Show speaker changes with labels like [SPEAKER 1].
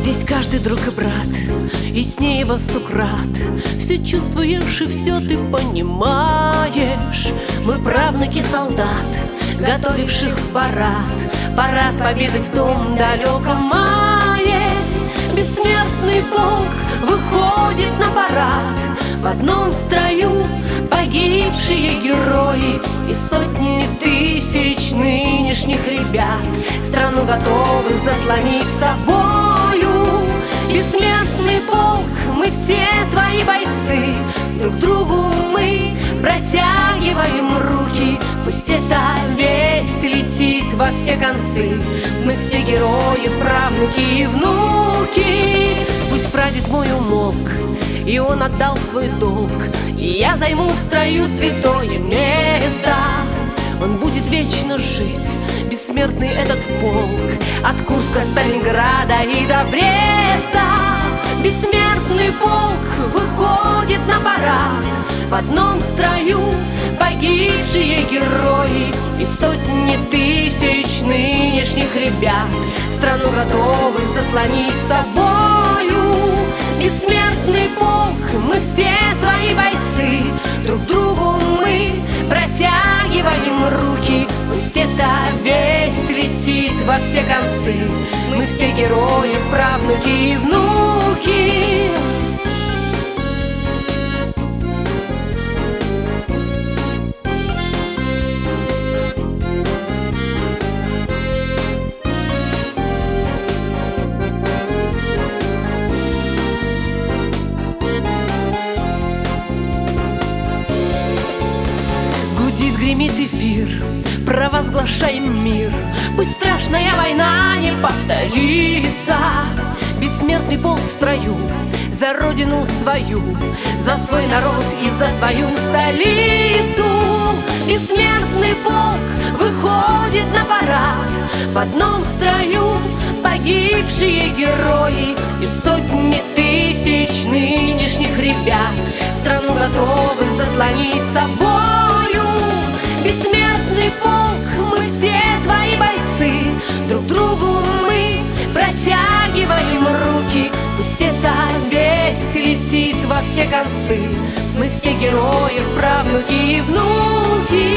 [SPEAKER 1] Здесь каждый друг и брат, и с ней во 100 крат. Все чувствуешь и все ты понимаешь. Мы правнуки солдат, готовивших парад. Парад победы в том далеком мае. Бессмертный полк выходит на парад. В одном строю погибшие герои и сотни тысяч нынешних ребят. Страну готовы заслонить собою. Бессмертный полк, мы все твои бойцы. Друг другу мы протягиваем руки. Пусть эта весть летит во все концы. Мы все герои, правнуки и внуки. Пусть прадед мой умолк, и он отдал свой долг, и я займу в строю святое место. Он будет вечно жить, бессмертный этот полк, от Курска, Сталинграда и до Бреста. Бессмертный полк выходит на парад. В одном строю погибшие герои и сотни тысяч нынешних ребят. Страну готовы заслонить собою. Бессмертный полк, мы все твои бойцы. Друг другу мы протягиваем руки. Пусть эта весть летит во все концы. Мы все герои, правнуки и внуки. Гудит, гремит эфир, провозглашаем мир. Пусть страшная война не повторится. Бессмертный полк в строю за родину свою, за свой народ и за свою столицу. Бессмертный полк выходит на парад. В одном строю погибшие герои и сотни тысяч нынешних ребят. Страну готовы заслонить собою. Бессмертный полк, мы все твои бойцы. Друг другу мы протягиваем руки. Пусть эта весть летит во все концы. Мы все герои, правнуки и внуки.